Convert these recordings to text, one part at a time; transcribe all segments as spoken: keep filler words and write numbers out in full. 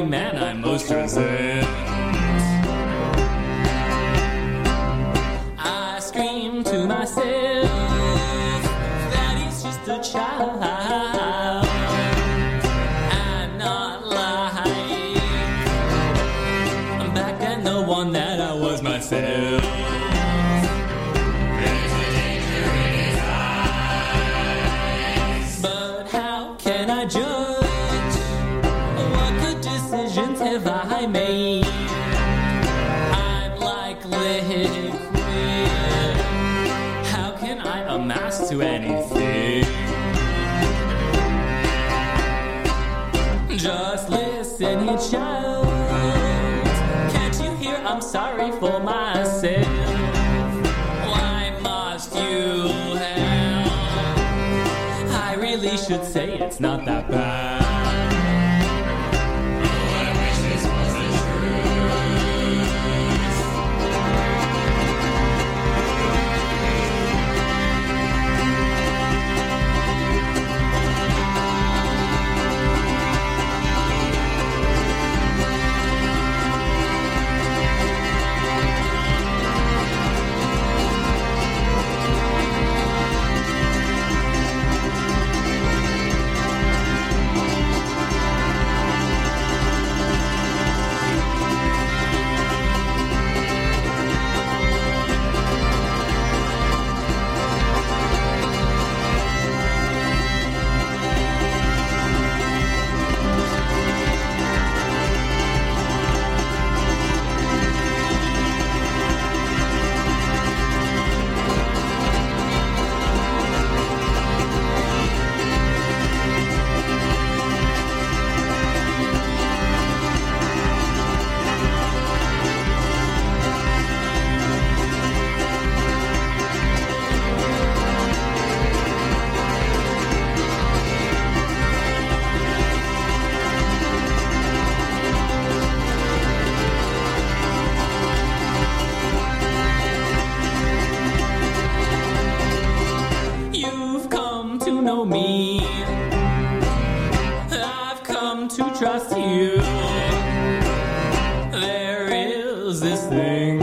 very man I most resent. I scream to myself that he's just a child. I'm not like back then the one that I was myself. There's a danger in his eyes. But how can I judge? What good decisions have I made? I'm like liquid. How can I amass to anything? Just listen, you child. Can't you hear I'm sorry for myself? Why must you help? I really should say it's not that bad. Oh, I wish this was the know me. I've come to trust you. There is this thing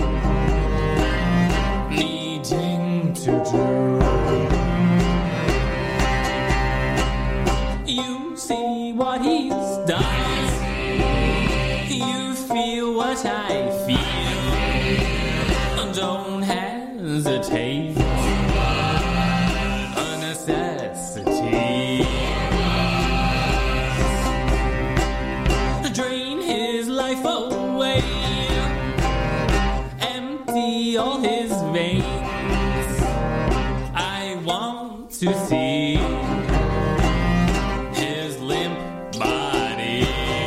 needing to do. You see what he's done. You feel what I feel. Don't hesitate. Drain his life away, empty all his veins. I want to see his limp body.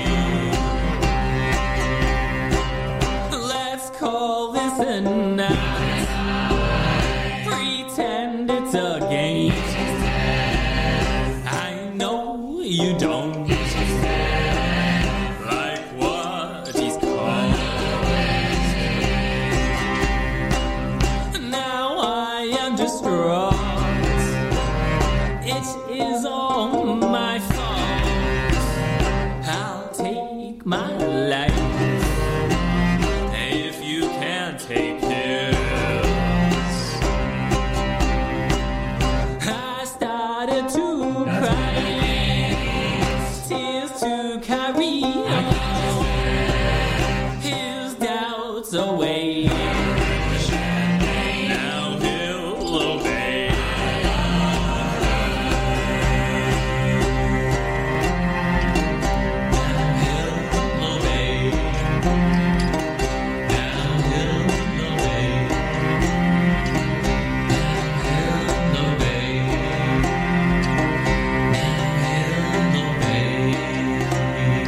Let's call this a night. Pretend it's a game. I know you don't like what he's called. Now I am distraught. It is all my fault. I'll take my life if you can't take his. I started to cry. To carry on his doubts away. Now he'll obey. Now he'll obey. Now he'll obey. Now he'll obey. Now he'll obey.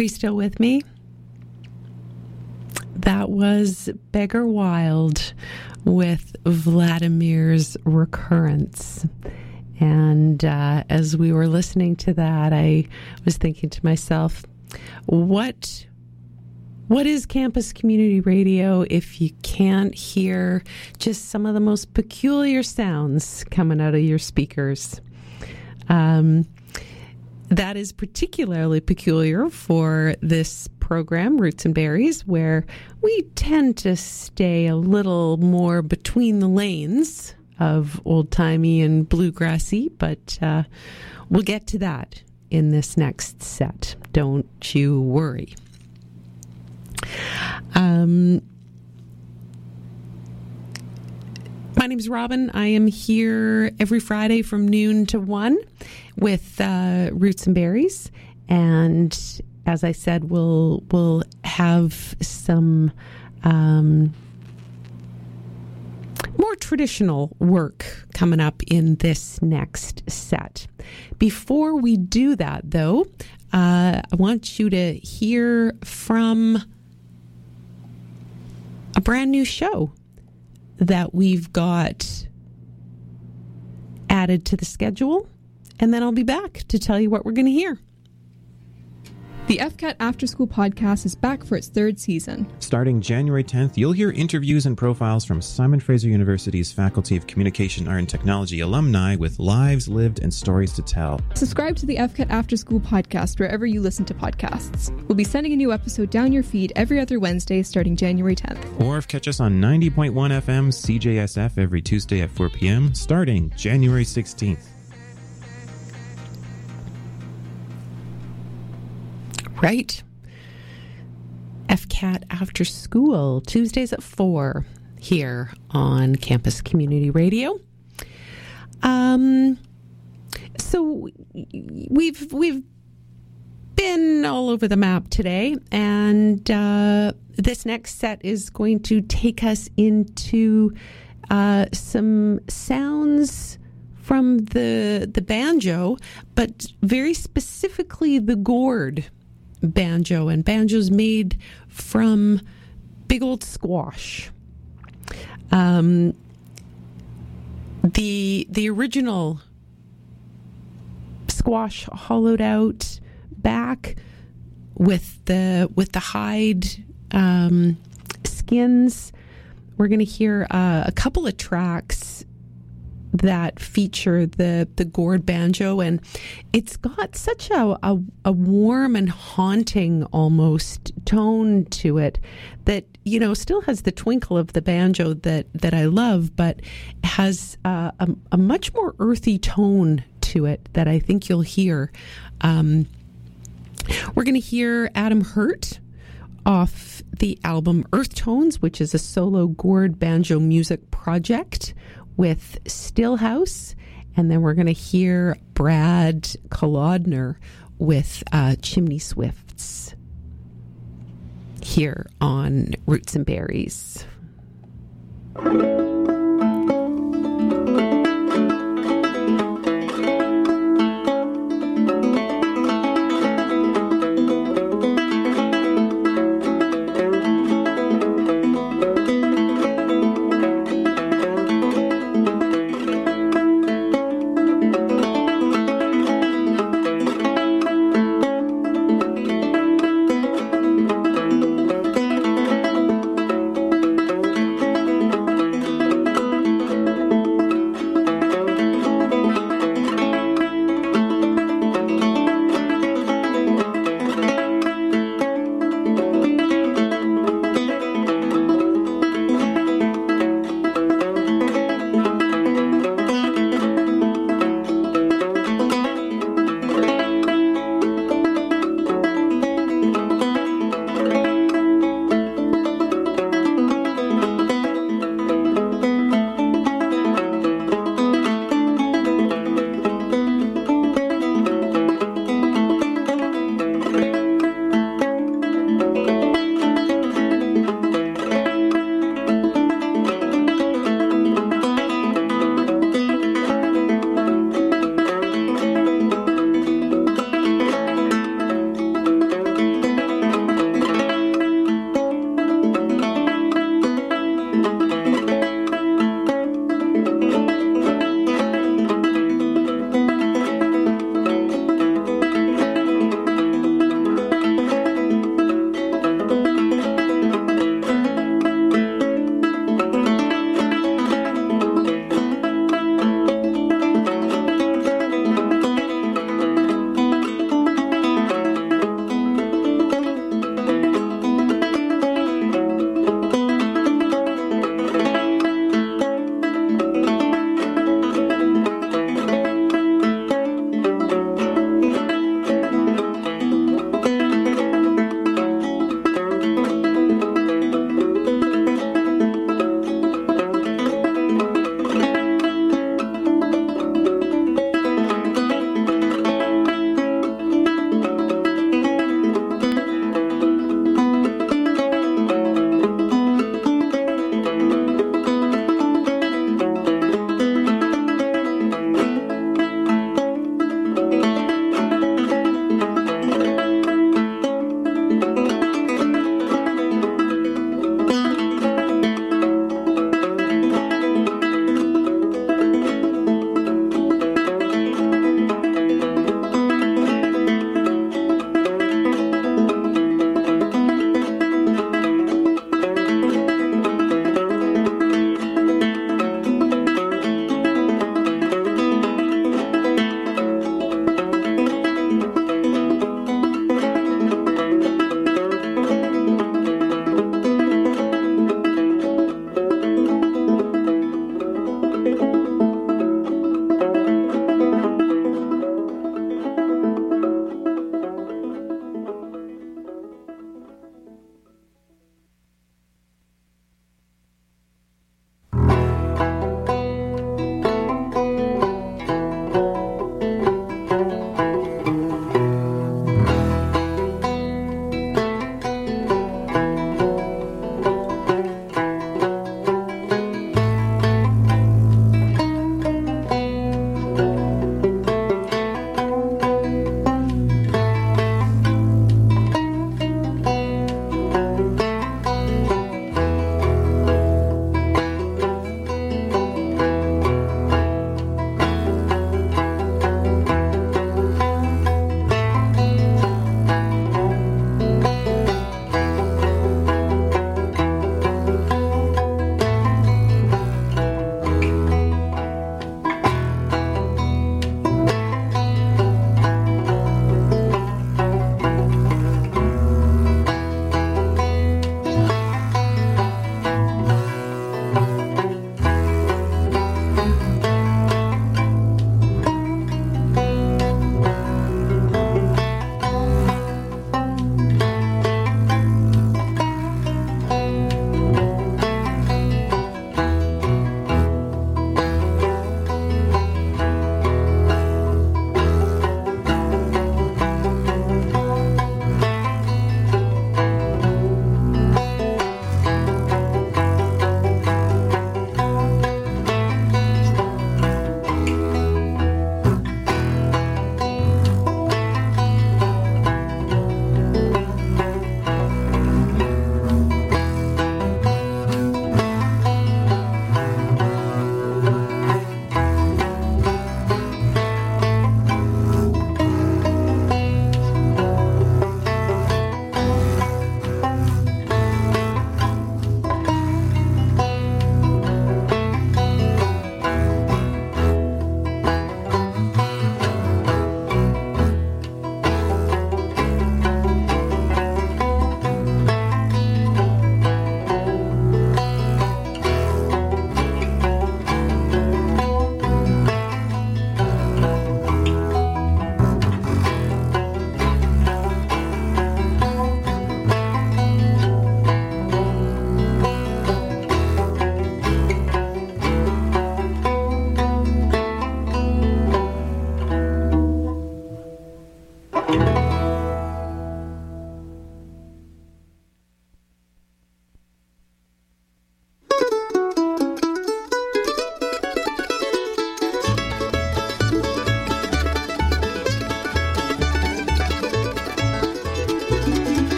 Are you still with me? That was Beggar Wild with Vladimir's Recurrence. And uh, as we were listening to that, I was thinking to myself, what what is campus community radio if you can't hear just some of the most peculiar sounds coming out of your speakers? Um, that is particularly peculiar for this program, Roots and Berries, where we tend to stay a little more between the lanes of old-timey and bluegrassy, but uh, we'll get to that in this next set. Don't you worry. Um, my name's Robin. I am here every Friday from noon to one with uh, Roots and Berries, and as I said, we'll we'll have some um, more traditional work coming up in this next set. Before we do that, though, uh, I want you to hear from a brand new show that we've got added to the schedule, and then I'll be back to tell you what we're going to hear. The F C A T After School podcast is back for its third season. Starting January tenth, you'll hear interviews and profiles from Simon Fraser University's Faculty of Communication, Art and Technology alumni with lives lived and stories to tell. Subscribe to the F C A T After School podcast wherever you listen to podcasts. We'll be sending a new episode down your feed every other Wednesday starting January tenth. Or catch us on ninety point one F M C J S F every Tuesday at four p.m. starting January sixteenth. Right. F C A T After School, Tuesdays at four here on Campus Community Radio. Um, so we've we've been all over the map today, and uh, this next set is going to take us into uh, some sounds from the the banjo, but very specifically the gourd banjo, and banjos made from big old squash. Um, the the original squash hollowed out back with the with the hide um, skins. We're going to hear uh, a couple of tracks that feature the the gourd banjo, and it's got such a, a a warm and haunting almost tone to it that, you know, still has the twinkle of the banjo that that I love, but has uh, a, a much more earthy tone to it that I think you'll hear. Um, we're going to hear Adam Hurt off the album Earth Tones, which is a solo gourd banjo music project, with Stillhouse, and then we're going to hear Brad Kolodner with uh, Chimney Swifts here on Roots and Berries.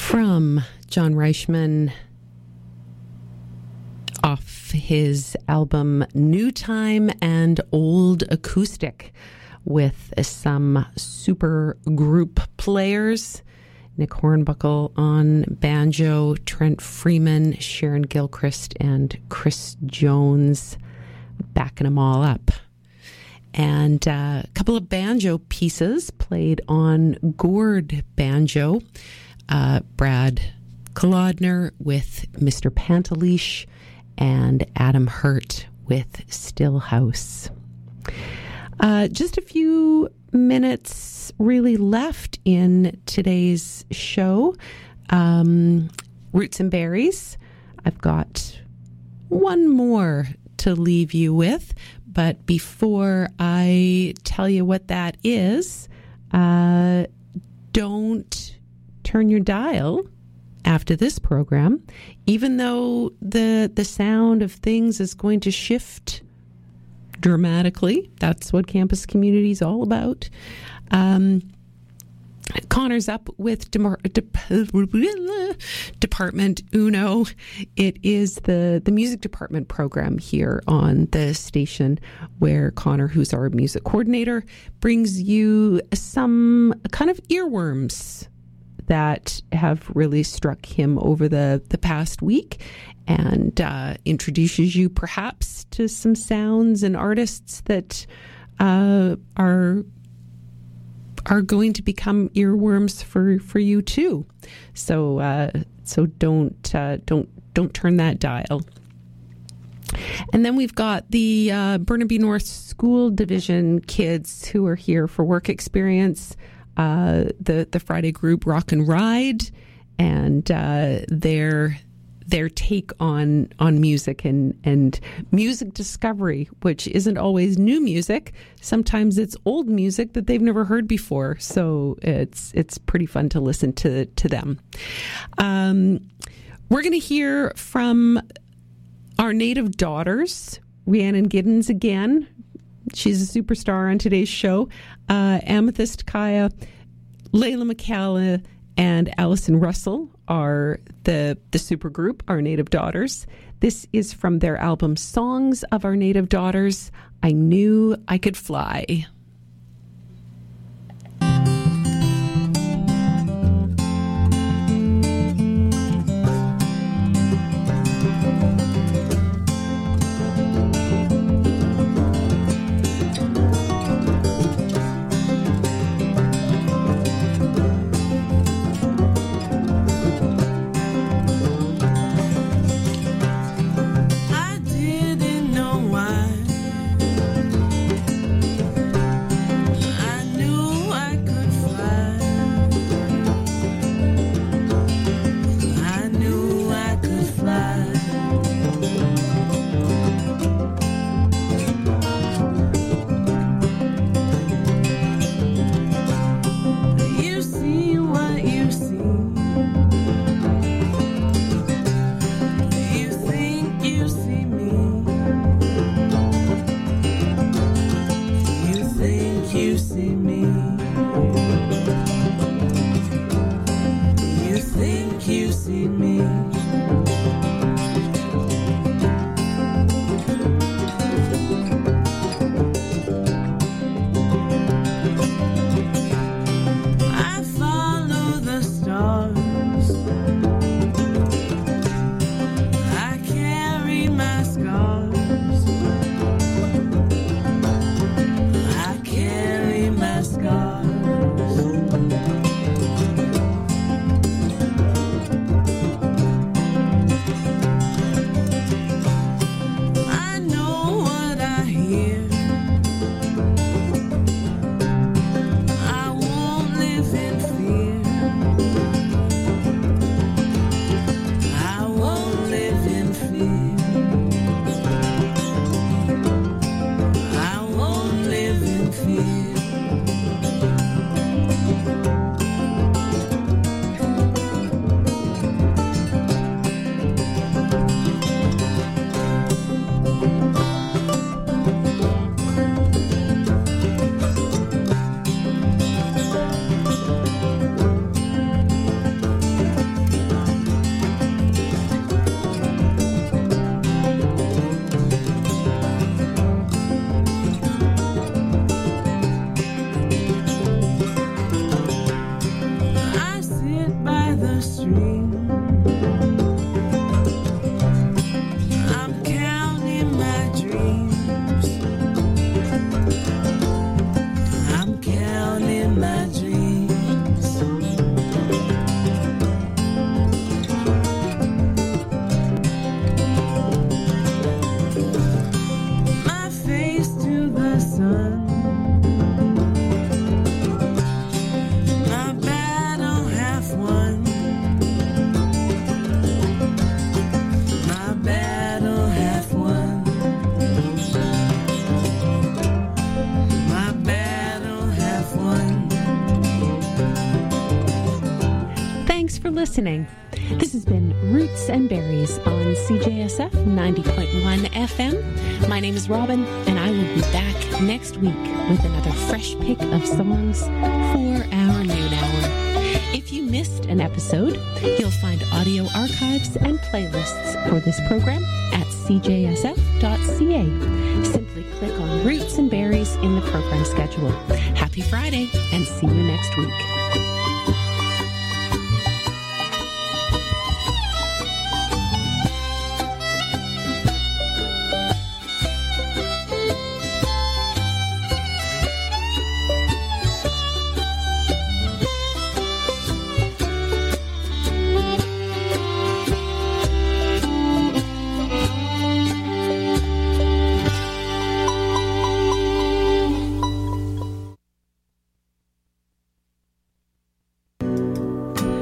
From John Reichman off his album New Time and Old Acoustic with some super group players. Nick Hornbuckle on banjo, Trent Freeman, Sharon Gilchrist, and Chris Jones backing them all up. And uh, a couple of banjo pieces played on Gourd banjo. Uh, Brad Kolodner with Mister Pantaleesh and Adam Hurt with Stillhouse. Uh, just a few minutes really left in today's show. Um, Roots and Berries. I've got one more to leave you with, but before I tell you what that is, uh, don't turn your dial after this program, even though the the sound of things is going to shift dramatically. That's what campus community is all about. Um, Connor's up with Demar- De- Department Uno. It is the, the music department program here on the station where Connor, who's our music coordinator, brings you some kind of earworms that have really struck him over the, the past week, and uh, introduces you perhaps to some sounds and artists that uh, are are going to become earworms for, for you too. So uh, so don't uh, don't don't turn that dial. And then we've got the uh, Burnaby North School Division kids who are here for work experience. Uh, the the Friday group Rock and Ride, and uh, their their take on on music and and music discovery, which isn't always new music. Sometimes it's old music that they've never heard before. So it's it's pretty fun to listen to to them. Um, we're going to hear from our native daughters, Rhiannon Giddens again. She's a superstar on today's show. Uh, Amethyst Kaya, Layla McCalla, and Allison Russell are the, the supergroup, Our Native Daughters. This is from their album Songs of Our Native Daughters, I Knew I Could Fly. Scars. the stream. I'm counting my dreams. I'm counting my dreams. My face to the sun. My battle half won. My battle half won. My battle half won. Thanks for listening. This has been Roots and Berries on C J S F ninety point one F M. My name is Robin, and I will be back next week with another fresh pick of songs for our noon hour. If you missed an episode, you'll find audio archives and playlists for this program at c j s f dot c a. Simply click on Roots and Berries in the program schedule. Happy Friday, and see you next week.